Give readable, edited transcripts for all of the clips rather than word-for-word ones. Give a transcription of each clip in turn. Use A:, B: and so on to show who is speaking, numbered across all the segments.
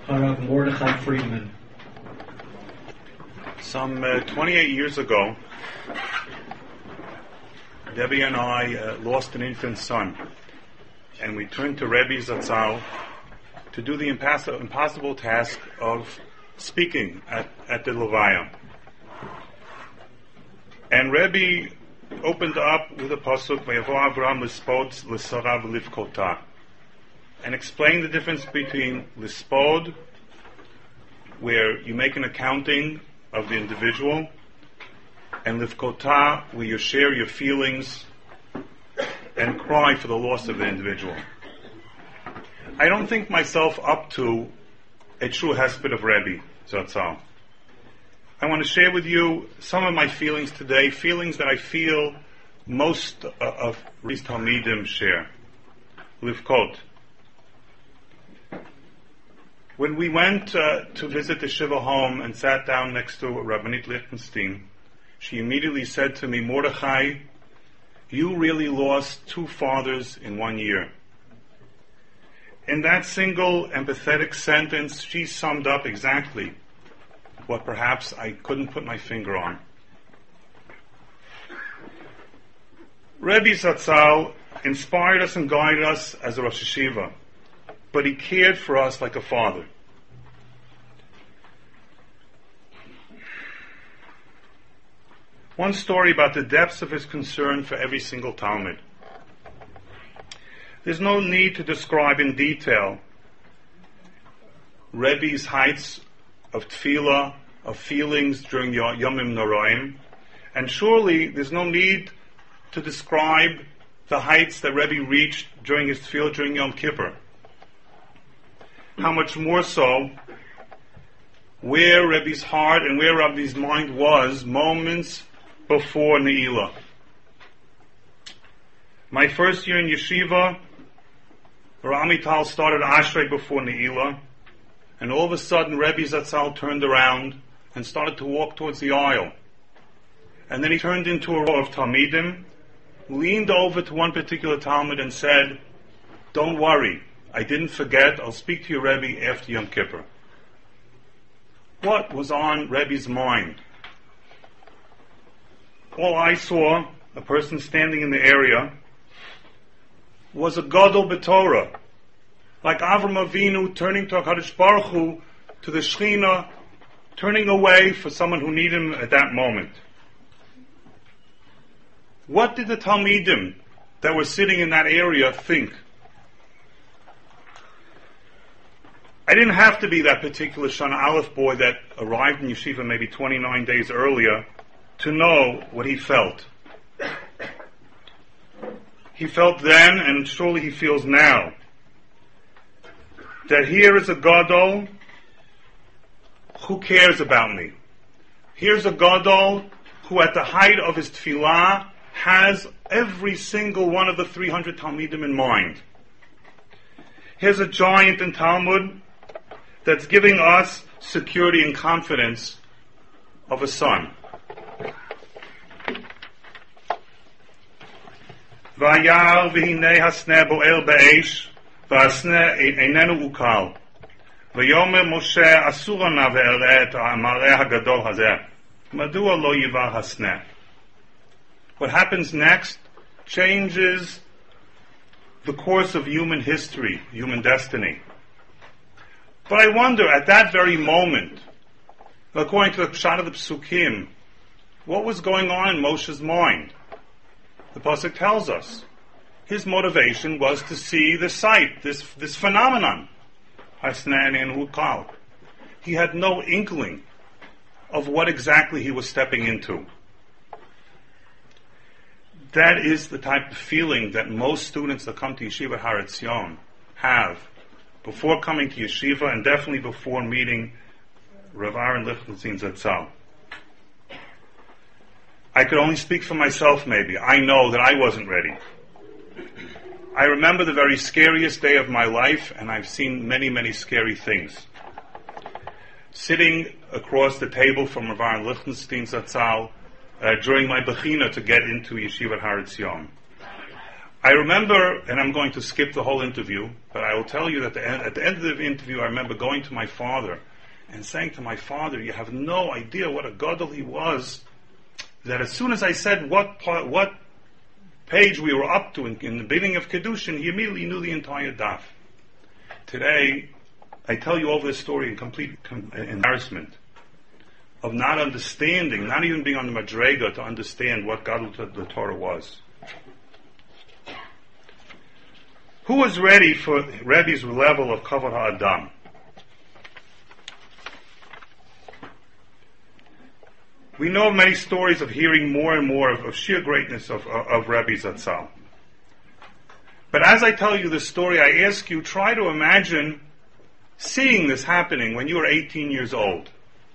A: Harav Mordechai Friedman.
B: Some 28 years ago, Debbie and I lost an infant son, and we turned to Rebbe Zatzal to do the impossible task of speaking at the Levaya. And Rebbe opened up with a pasuk, Vayavo Avram lispod l'sarav livkota, and explained the difference between lispod, where you make an accounting of the individual, and livkota, where you share your feelings and cry for the loss of the individual. I don't think myself up to a true hesped of Rebbe Zatzal. I want to share with you some of my feelings today, feelings that I feel most of Rebbe's Talmidim share. Livkot. When we went to visit the Shiva home and sat down next to Rabbanit Lichtenstein, she immediately said to me, Mordechai, you really lost two fathers in 1 year. In that single empathetic sentence, she summed up exactly what perhaps I couldn't put my finger on. Rebbe Zatzal inspired us and guided us as a Rosh Hashiva, but he cared for us like a father. One story about the depths of his concern for every single Talmud. There's no need to describe in detail Rebbe's heights of tefillah, of feelings during the Yomim Noraim, and surely there's no need to describe the heights that Rebbe reached during his tefillah during Yom Kippur. How much more so where Rebbe's heart and where Rebbe's mind was moments before Ne'ilah. My first year in yeshiva, Ramital started Ashrei before Ne'ilah, and all of a sudden Rebbe Zatzal turned around and started to walk towards the aisle. And then he turned into a row of Talmidim, leaned over to one particular Talmud and said, don't worry, I didn't forget, I'll speak to your Rebbe after Yom Kippur. What was on Rebbe's mind? All I saw, a person standing in the area, was a Gadol B'Torah, like Avram Avinu turning to HaKadosh Baruch Hu, to the Shechina, turning away for someone who needed him at that moment. What did the Talmidim that were sitting in that area think? I didn't have to be that particular Shana Aleph boy that arrived in yeshiva maybe 29 days earlier to know what he felt. He felt then, and surely he feels now, that here is a Gadol who cares about me. Here's a Gadol who at the height of his tefillah has every single one of the 300 Talmidim in mind. Here's a giant in Talmud that's giving us security and confidence of a son. Vayar v'hinei hasneh bo'el be'esh v'hasneh einenu ukal v'yomer Moshe asur lana ve'ereh et ha'mareh hagadol hazeh madua lo yivar hasneh. What happens next changes the course of human history, human destiny. But I wonder, at that very moment, according to the Pshat of the Psukim, what was going on in Moshe's mind? The Pasuk tells us his motivation was to see the sight, this phenomenon. He had no inkling of what exactly he was stepping into. That is the type of feeling that most students that come to Yeshiva Har Etzion have before coming to Yeshiva, and definitely before meeting Rav Aaron Lichtenstein Zatzal. I could only speak for myself maybe. I know that I wasn't ready. I remember the very scariest day of my life, and I've seen many, many scary things. Sitting across the table from Rav Aaron Lichtenstein Zatzal during my bechina to get into Yeshiva Har Etzion. I remember, and I'm going to skip the whole interview, but I will tell you that at the end of the interview, I remember going to my father and saying to my father, you have no idea what a gadol he was, that as soon as I said what page we were up to in the beginning of Kedushin, he immediately knew the entire daf. Today, I tell you over this story in complete embarrassment of not understanding, not even being on the Madrega to understand what Gadol the Torah was. Who was ready for Rebbe's level of Kavod HaAdam? We know many stories of hearing more and more of sheer greatness of Rebbe Zatzal. But as I tell you this story, I ask you, try to imagine seeing this happening when you were 18 years old.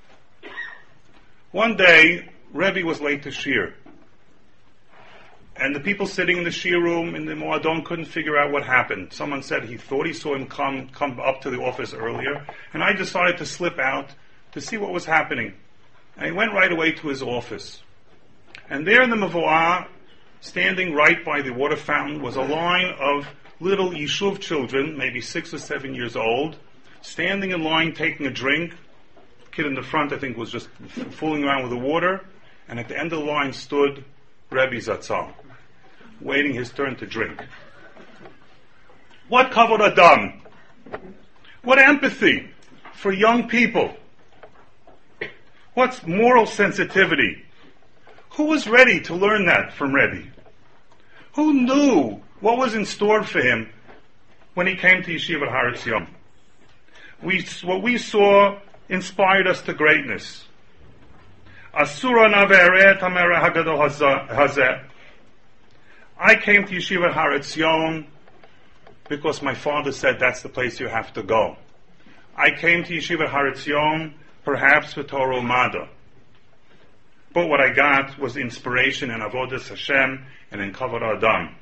B: One day, Rebbe was late to Shir. And the people sitting in the Shir room in the Moadon couldn't figure out what happened. Someone said he thought he saw him come up to the office earlier. And I decided to slip out to see what was happening. And he went right away to his office. And there in the Mavoah, standing right by the water fountain, was a line of little Yishuv children, maybe 6 or 7 years old, standing in line taking a drink. The kid in the front, I think, was just fooling around with the water. And at the end of the line stood Rebbe Zatzal, waiting his turn to drink. What Kavod Adam? What empathy for young people? What's moral sensitivity? Who was ready to learn that from Rebbe? Who knew what was in store for him when he came to Yeshiva Har Etzion? What we saw inspired us to greatness. Asura naveret hamera hagadol hazeh. I came to Yeshiva Har Etzion because my father said that's the place you have to go. I came to Yeshiva Har Etzion perhaps for Torah Umada. But what I got was inspiration in Avodas Hashem and in Kavod Adam.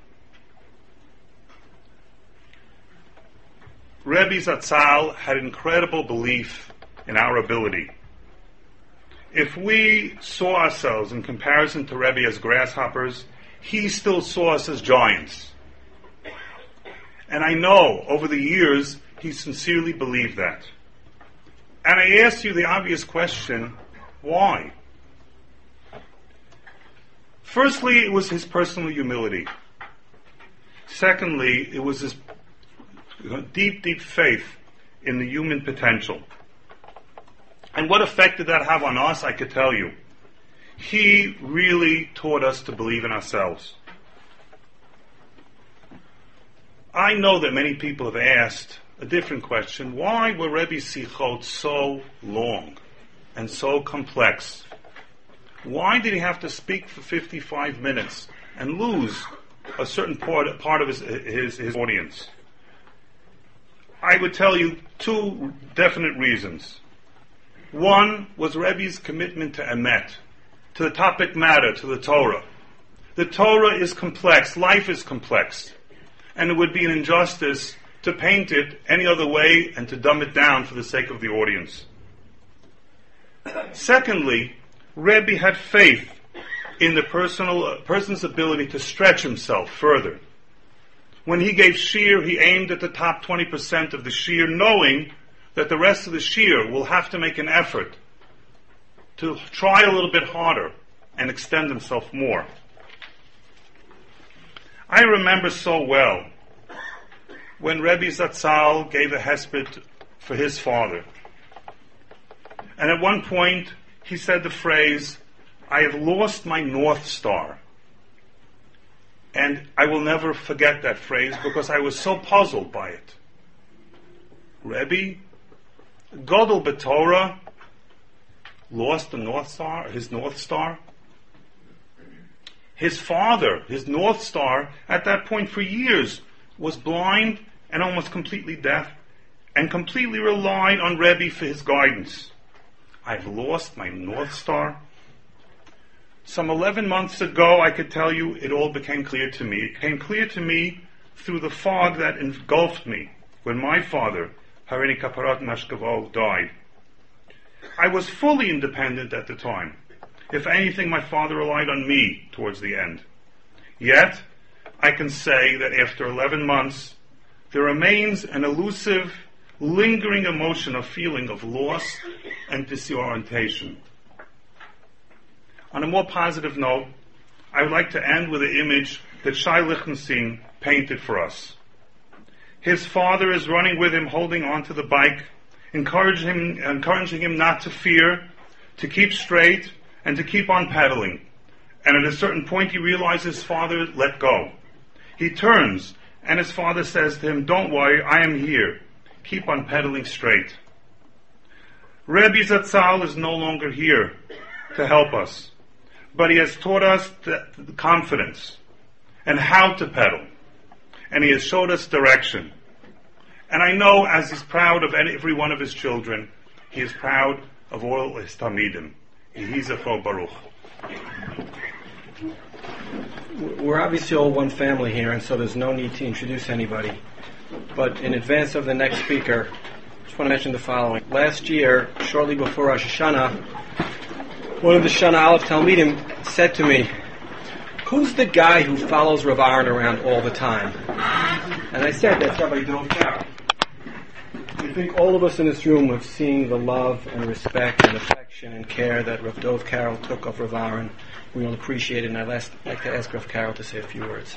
B: Rebbe Zatzal had incredible belief in our ability. If we saw ourselves in comparison to Rebbe as grasshoppers, he still saw us as giants. And I know over the years he sincerely believed that. And I ask you the obvious question, why? Firstly, it was his personal humility. Secondly, it was his deep, deep faith in the human potential. And what effect did that have on us? I could tell you. He really taught us to believe in ourselves. I know that many people have asked a different question. Why were Rebbe's Sichot so long and so complex? Why did he have to speak for 55 minutes and lose a certain part of his audience? I would tell you two definite reasons. One was Rebbe's commitment to emet, to the topic matter, to the Torah. The Torah is complex, life is complex, and it would be an injustice to paint it any other way and to dumb it down for the sake of the audience. Secondly, Rebbe had faith in the person's ability to stretch himself further. When he gave shir, he aimed at the top 20% of the shir, knowing that the rest of the shir will have to make an effort to try a little bit harder and extend himself more. I remember so well when Rebbe Zatzal gave a hesped for his father. And at one point, he said the phrase, I have lost my North Star. And I will never forget that phrase because I was so puzzled by it. Rebbe, Gadol B'Torah, lost the North Star, his North Star. His father, his North Star, at that point for years, was blind and almost completely deaf, and completely relied on Rebbe for his guidance. I've lost my North Star. Some 11 months ago, I could tell you, it all became clear to me. It became clear to me through the fog that engulfed me when my father, Harini Kaparat Mashkavol, died. I was fully independent at the time. If anything, my father relied on me towards the end. Yet, I can say that after 11 months, there remains an elusive, lingering emotion of feeling of loss and disorientation. On a more positive note, I would like to end with an image that Shai Lichtenstein painted for us. His father is running with him, holding onto the bike, encouraging him not to fear, to keep straight, and to keep on pedaling. And at a certain point he realizes his father let go. He turns, and his father says to him, "Don't worry, I am here. Keep on pedaling straight." Rebbe Zatzal is no longer here to help us, but he has taught us the confidence and how to pedal, and he has showed us direction. And I know, as he's proud of every one of his children, he is proud of all his Talmidim. Yehi Zecho Baruch.
C: We're obviously all one family here, and so there's no need to introduce anybody. But in advance of the next speaker, I just want to mention the following. Last year, shortly before Rosh Hashanah, one of the Shana Aleph Talmidim said to me, "Who's the guy who follows Rav Aaron around all the time?" And I said, "That's Rabbi Dov Carroll." I think all of us in this room have seen the love and respect and affection and care that Rav Dov Carroll took of Rav Aaron. We all appreciate it, and I'd like to ask Rav Carroll to say a few words.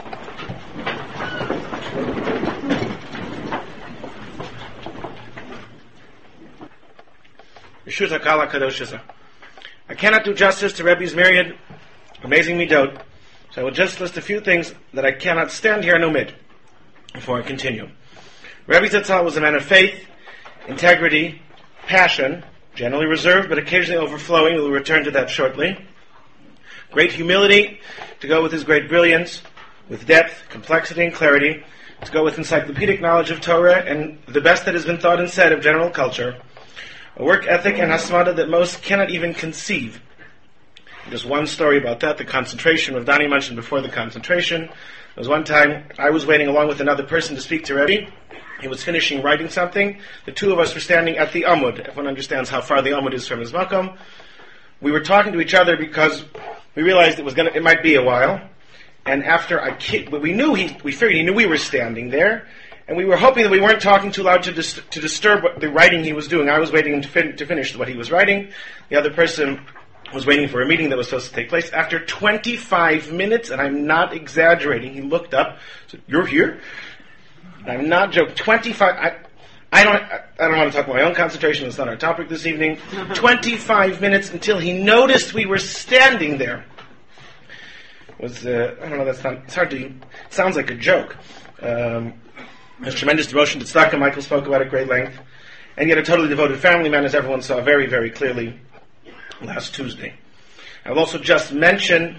D: I cannot do justice to Rebbe's myriad amazing midot, so I will just list a few things that I cannot stand here and omit before I continue. Rebbe Zatzal was a man of faith, integrity, passion, generally reserved but occasionally overflowing. We'll return to that shortly. Great humility to go with his great brilliance, with depth, complexity, and clarity, to go with encyclopedic knowledge of Torah and the best that has been thought and said of general culture. A work ethic and hasmada that most cannot even conceive. There's one story about that, the concentration. Rav Dani mentioned before the concentration. There was one time I was waiting along with another person to speak to Rebbe. He was finishing writing something. The two of us were standing at the Amud. Everyone understands how far the Amud is from his makom. We were talking to each other because we realized it might be a while. And after we figured he knew we were standing there. And we were hoping that we weren't talking too loud to disturb the writing he was doing. I was waiting to finish what he was writing. The other person was waiting for a meeting that was supposed to take place. After 25 minutes, and I'm not exaggerating, he looked up, said, "You're here?" I'm not joking. 25. I don't want to talk about my own concentration. It's not our topic this evening. 25 minutes until he noticed we were standing there. I don't know. It's hard to. It sounds like a joke. There's tremendous devotion to tzedakah. Michael spoke about it at great length, and yet a totally devoted family man, as everyone saw very, very clearly last Tuesday. I will also just mention,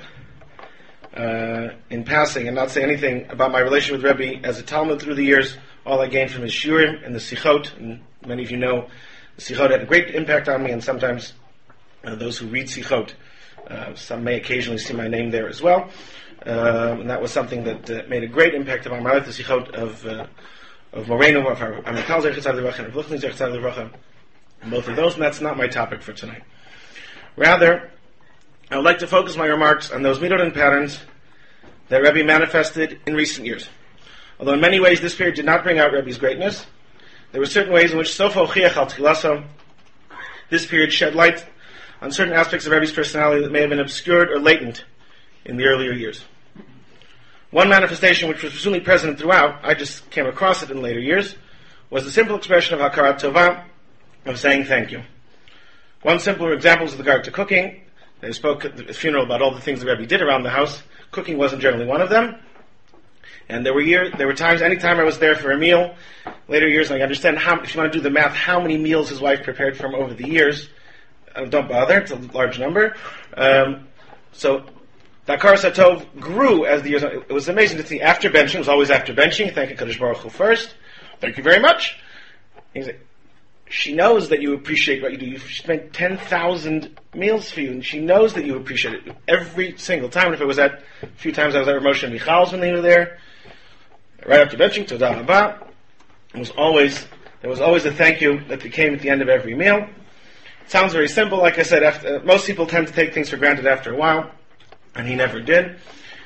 D: in passing, and not say anything about my relationship with Rebbe as a Talmud through the years. All I gained from his shiurim and the sichot, and many of you know the sichot had a great impact on me, and sometimes those who read sichot, some may occasionally see my name there as well. And that was something that made a great impact upon my life, the sichot of Moreno, of our Amikal Zechat Tzaddik and of Luchni Zechat Tzaddik, and both of those, and that's not my topic for tonight. Rather, I would like to focus my remarks on those midot and patterns that Rebbe manifested in recent years. Although in many ways this period did not bring out Rebbe's greatness, there were certain ways in which Sofa Ochiach al Tchilaso, this period shed light on certain aspects of Rebbe's personality that may have been obscured or latent in the earlier years. One manifestation which was presumably present throughout, I just came across it in later years, was the simple expression of Hakarat Tova, of saying thank you. One simple example is with regard to cooking. They spoke at the funeral about all the things the Rebbe did around the house. Cooking wasn't generally one of them. And there were times, anytime I was there for a meal, later years, and I understand if you want to do the math, how many meals his wife prepared for him over the years. Don't bother, it's a large number. So the Hakaras HaTov grew as the years. It was amazing to see after benching. It was always after benching. Thank you, Kadosh Baruch Hu first. Thank you very much. He's like, she knows that you appreciate what you do. You've spent 10,000 meals for you, and she knows that you appreciate it every single time. And if it was a few times I was at Moshe and Michal's when they were there, right after benching, Todah Haba, there was always a thank you that came at the end of every meal. It sounds very simple. Like I said, most people tend to take things for granted after a while, and he never did.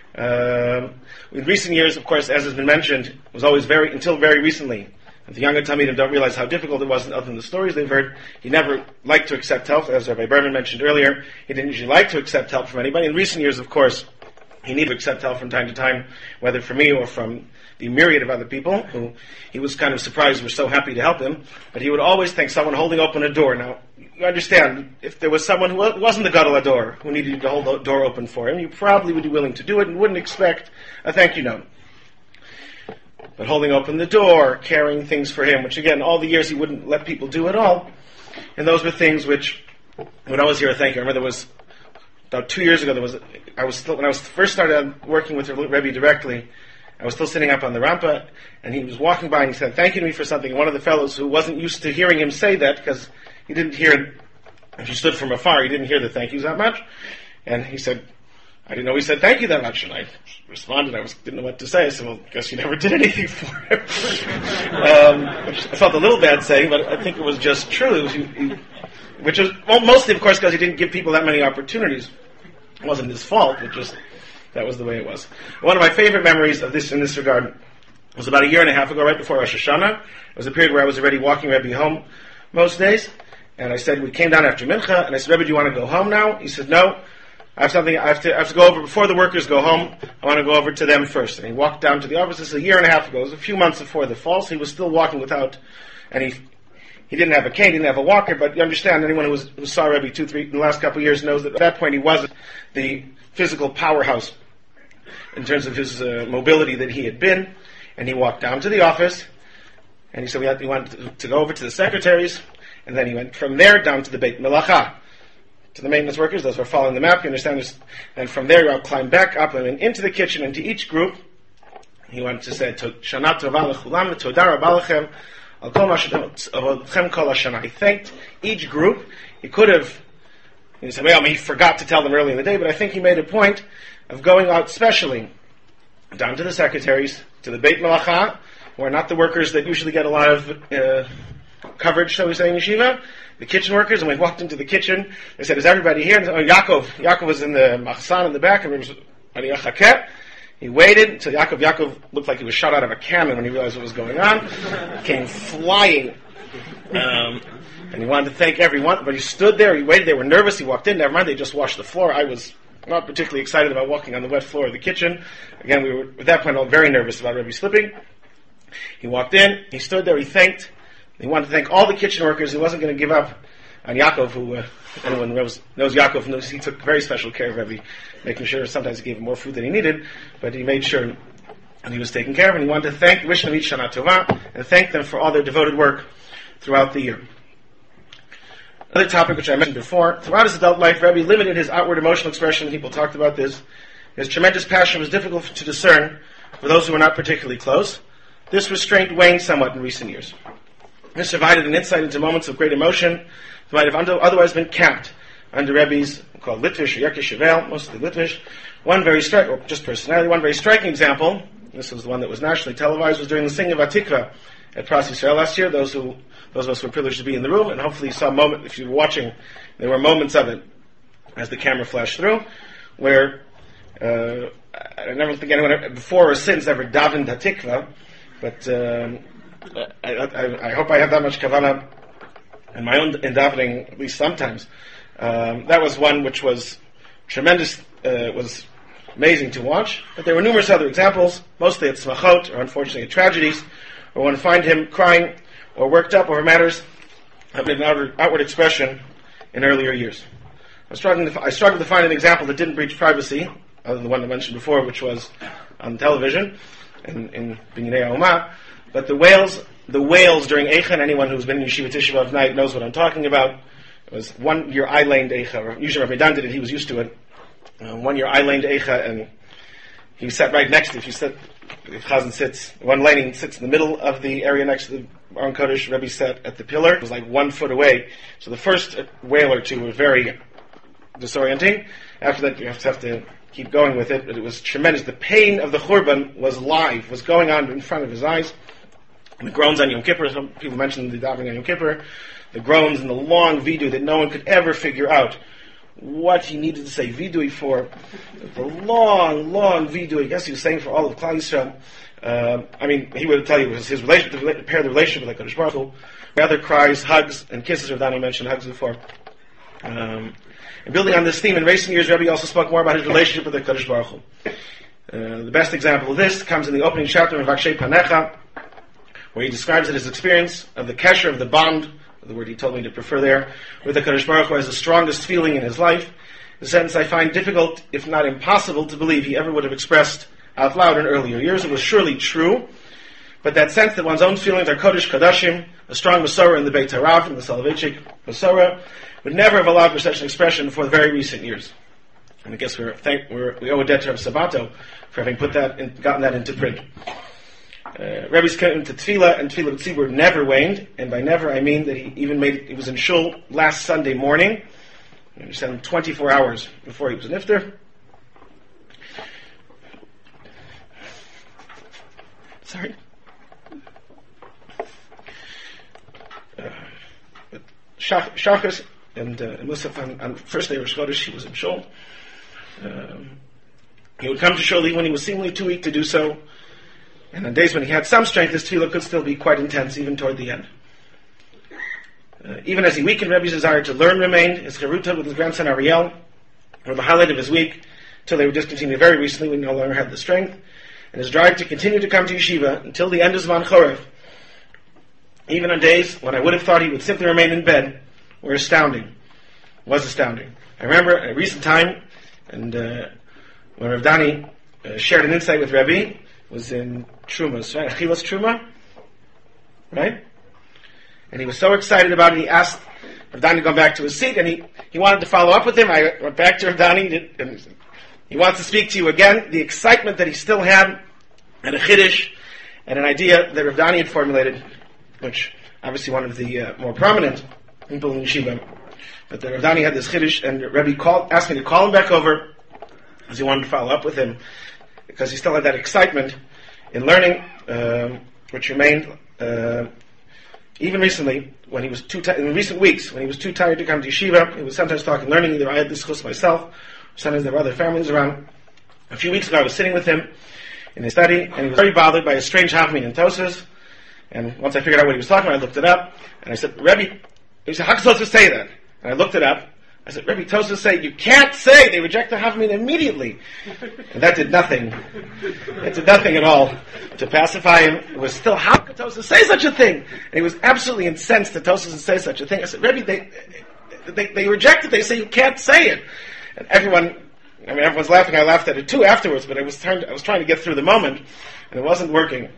D: In recent years, of course, as has been mentioned, was always until very recently, and the younger Talmidim don't realize how difficult it was other than the stories they've heard. He never liked to accept help, as Rabbi Berman mentioned earlier. He didn't usually like to accept help from anybody. In recent years, of course, he needed to accept help from time to time, whether from me or from the myriad of other people who he was kind of surprised were so happy to help him. But he would always think someone holding open a door. Now, you understand, if there was someone who wasn't the Gadol Ador who needed you to hold the door open for him, you probably would be willing to do it and wouldn't expect a thank you note. But holding open the door, carrying things for him, which again, all the years he wouldn't let people do at all, and those were things which I would always hear a thank you. I remember there was, about 2 years ago, when I was first started working with Rebbe directly, I was still sitting up on the rampa, and he was walking by and he said, thank you to me for something. And one of the fellows who wasn't used to hearing him say that, because he didn't hear, if you stood from afar, he didn't hear the thank yous that much. And he said, I didn't know he said thank you that much. And I responded, didn't know what to say. I said, well, I guess you never did anything for him. Which I felt a little bad saying, but I think it was just true. Which was, well, mostly, of course, because he didn't give people that many opportunities. It wasn't his fault, but just, that was the way it was. One of my favorite memories of this, in this regard, was about 1.5 years ago, right before Rosh Hashanah. It was a period where I was already walking Rebbe home most days. And I said, we came down after Mincha, and I said, Rebbe, do you want to go home now? He said, no. I have to go over, before the workers go home, I want to go over to them first. And he walked down to the office. This is 1.5 years ago. It was a few months before the falls. He was still walking without, and he didn't have a cane, didn't have a walker, but you understand, anyone who saw Rebbe in the last couple of years knows that at that point he wasn't the physical powerhouse in terms of his mobility that he had been. And he walked down to the office, and he said he wanted to go over to the secretaries, and then he went from there down to the Beit Melacha, to the maintenance workers, those who are following the map, you understand this. And from there, I'll climb back up and into the kitchen, into each group. He wanted to say, Shana Tova Lechulam, Toda Rabba Lechem, Al Kol Ma She'Avodchem Kol HaShana. He thanked each group. He could have, he said, well, he forgot to tell them early in the day, but I think he made a point of going out specially down to the secretaries, to the Beit Melacha, who are not the workers that usually get a lot of coverage, shall we say, in yeshiva, the kitchen workers. And we walked into the kitchen. They said, is everybody here? And they said, Yaakov was in the machsan in the back, and he waited until Yaakov looked like he was shot out of a cannon when he realized what was going on. He came flying, and he wanted to thank everyone, but he stood there, he waited, they were nervous, he walked in, never mind, they just washed the floor. I was not particularly excited about walking on the wet floor of the kitchen. Again, we were, at that point, all very nervous about Rebbe slipping. He walked in, he stood there, he thanked. He wanted to thank all the kitchen workers. He wasn't going to give up on Yaakov, who anyone knows Yaakov knows he took very special care of Rebbe, making sure sometimes he gave him more food than he needed, but he made sure that he was taken care of, and he wanted to thank Rishon Levi Shana Tova and thank them for all their devoted work throughout the year. Another topic which I mentioned before, throughout his adult life, Rebbe limited his outward emotional expression. People talked about this. His tremendous passion was difficult to discern for those who were not particularly close. This restraint waned somewhat in recent years. This provided an insight into moments of great emotion that might have otherwise been capped under Rebbe's, called Litvish or Yerkes Shevel, mostly Litvish. One very striking example, this was the one that was nationally televised, was during the singing of Atikva at Pras Yisrael last year. Those of us who were privileged to be in the room, and hopefully you saw a moment, if you were watching, there were moments of it as the camera flashed through, where I never think anyone before or since ever davened Atikva, but I hope I have that much kavanah in my own davening, at least sometimes. That was one which was tremendous, was amazing to watch. But there were numerous other examples, mostly at smachot, or unfortunately at tragedies, where one find him crying or worked up over matters of an outward expression in earlier years. I struggled to find an example that didn't breach privacy, other than the one I mentioned before, which was on television in Binyanei HaUmah. But the wails during Eicha, anyone who's been in Yeshiva Tisha B'Av night knows what I'm talking about. It was 1 year I-laned Eicha. Usually Rabbi Dan did it, he was used to it. 1 year I-laned Eicha, and he sat right next to it. If Chazan sits, one laning sits in the middle of the area next to the Aron Kodesh. Rebbe sat at the pillar. It was like 1 foot away. So the first wail or two were very disorienting. After that, you have to keep going with it. But it was tremendous. The pain of the Churban was live, was going on in front of his eyes. And the groans on Yom Kippur, some people mentioned the davening on Yom Kippur, the groans and the long vidu that no one could ever figure out what he needed to say vidui for. The long, long vidui. I guess he was saying for all of Klal Yisrael. He would tell you it was his relationship, to repair the relationship with HaKadosh Baruch Hu. Rather cries, hugs, and kisses. Rav Dani mentioned hugs before. And building on this theme, in recent years, Rebbe also spoke more about his relationship with HaKadosh Baruch Hu. The best example of this comes in the opening chapter of Vakshei Panecha, where he describes his experience of the kesher, of the bond, the word he told me to prefer there, with the HaKadosh Baruch Hu as the strongest feeling in his life. The sentence I find difficult, if not impossible, to believe he ever would have expressed out loud in earlier years. It was surely true, but that sense that one's own feelings are Kodesh Kodashim, a strong Masorah in the Beit Harav, in the Soloveitchik Masorah, would never have allowed for such an expression for the very recent years. And I guess we owe a debt to Rav Sabato for having gotten that into print. Rebbe's commitment to Tefillah and Tefillah B'tzibur never waned, and by never I mean that he was in Shul last Sunday morning. You understand, 24 hours before he was nifter. Sorry. But Shachas and Musaf on first day of Rosh Chodesh, he was in Shul. He would come to Shul when he was seemingly too weak to do so, and on days when he had some strength, his tefillah could still be quite intense, even toward the end. Even as he weakened, Rebbe's desire to learn remained. His charutah with his grandson Ariel were the highlight of his week, till they were discontinued very recently when he no longer had the strength. And his drive to continue to come to yeshiva until the end of Zman Chorev, even on days when I would have thought he would simply remain in bed, was astounding. I remember a recent time, and when Rav Dani shared an insight with Rebbe, was in Trumas, right? Achilas Truma, right? And he was so excited about it, he asked Rav Dani to go back to his seat, and he wanted to follow up with him. I went back to Rav Dani, and he wants to speak to you again. The excitement that he still had, and a chiddush, and an idea that Rav Dani had formulated, which obviously one of the more prominent people in yeshiva, but Rav Dani had this chiddush, and Rebbe asked me to call him back over, because he wanted to follow up with him, because he still had that excitement in learning, which remained even recently, when he was in recent weeks, when he was too tired to come to yeshiva. He was sometimes talking, learning. Either I had this chus myself, or sometimes there were other families around. A few weeks ago, I was sitting with him in his study, and he was very bothered by a strange happening in Tosas. And once I figured out what he was talking about, I looked it up, and I said, Rebbe, he said, how can Tosas say that? And I looked it up. I said, Rebbe, Tosas say, you can't say they reject the Havmin immediately. And that did nothing. It did nothing at all to pacify him. It was still, how could Tosas say such a thing? And he was absolutely incensed that Tosas would say such a thing. I said, Rebbe, they reject it. They say you can't say it. And everyone's laughing. I laughed at it too afterwards, but I was trying to get through the moment, and it wasn't working.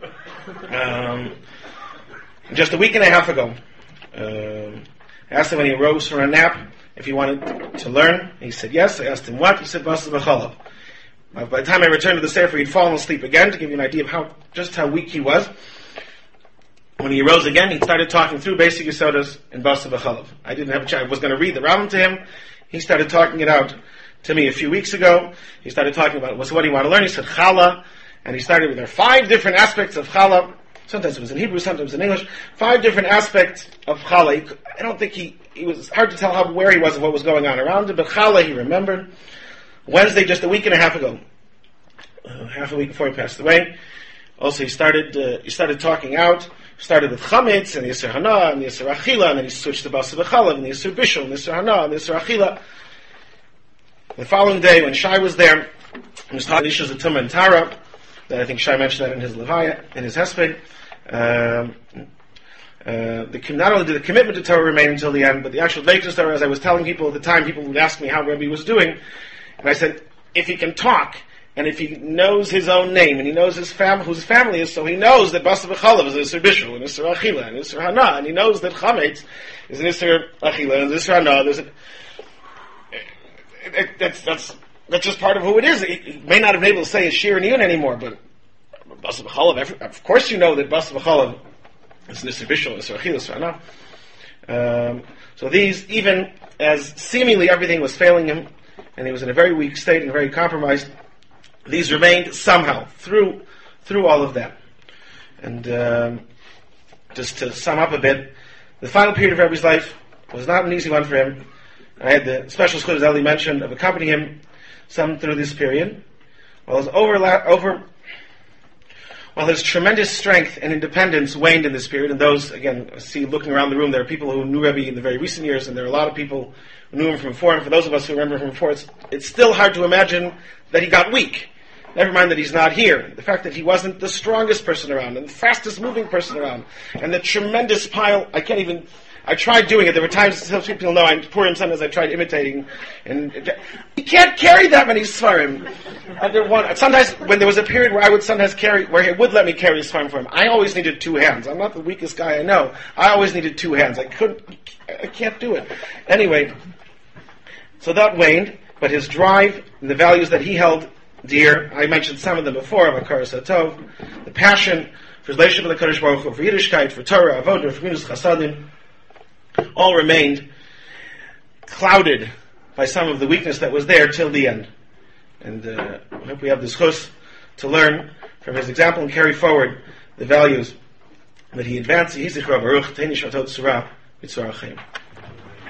D: Just a week and a half ago, I asked him when he arose from a nap if he wanted to learn. He said yes. I asked him what. He said Basar B'chalav. By the time I returned to the Sefer, he'd fallen asleep again, to give you an idea of how weak he was. When he arose again, he started talking through basic Yisodas in Basar B'chalav. I didn't have a chance. I was going to read the Rambam to him. He started talking it out to me a few weeks ago. He started talking about what do you want to learn. He said Chala, and he started with there are 5 different aspects of Chala. Sometimes it was in Hebrew, sometimes in English. 5 different aspects of Chala. I don't think he was hard to tell where he was and what was going on around him, but Chala he remembered. Wednesday, just a week and a half ago, half a week before he passed away. Also, he started talking out. Started with Chametz and Yisur Hana and Yisur Achila, and then he switched to Basar B'chalav and Yisur Bishul and Yisur Hana and Yisur Achila. The following day, when Shai was there, he was talking issues of Tumah and Tara. That I think Shai mentioned that in his Levaya, in his Hesped. Not only did the commitment to Torah remain until the end, but the actual Veikos Torah, as I was telling people at the time, people would ask me how Rebbe was doing, and I said, if he can talk, and if he knows his own name, and he knows whose his family is, so he knows that Basar B'chalav is Yisur Bishul, and Yisur Achila, and Yisur Hana, and he knows that Chametz is an Yisur Achila, and Yisur Hana, that's just part of who it is. He may not have been able to say his Shir and Yun anymore, but Basar B'chalav, of course you know that Basar B'chalav is Yisur Bishul, Yisur Achila, Yisur Hana. So these, even as seemingly everything was failing him, and he was in a very weak state and very compromised, these remained somehow through all of that. And just to sum up a bit, the final period of Rebbe's life was not an easy one for him. I had the special schut, as Eli mentioned, of accompanying him some through this period. While his tremendous strength and independence waned in this period, and those, again, see looking around the room, there are people who knew Rebbe in the very recent years, and there are a lot of people who knew him from before, and for those of us who remember him from before, it's still hard to imagine that he got weak. Never mind that he's not here. The fact that he wasn't the strongest person around, and the fastest moving person around, and the tremendous pile, I tried doing it. There were times, some people know, I'm Purim sometimes I tried imitating, and he can't carry that many Sfarim. Sometimes, when there was a period where I would sometimes where he would let me carry Sfarim for him, I always needed 2 hands. I'm not the weakest guy I know. I always needed 2 hands. I can't do it. Anyway, so that waned, but his drive and the values that he held dear, I mentioned some of them before, of Hakaras HaTov, the passion for his relationship with the Kadosh Baruch Hu, for Yiddishkeit, for Torah, Avodah, for Minus Chasadim, all remained clouded by some of the weakness that was there till the end. And I hope we have the schus to learn from his example and carry forward the values that he advanced. Yehei Zichro Baruch, Tei Nishmatot Tzura, B'tzora Chaim.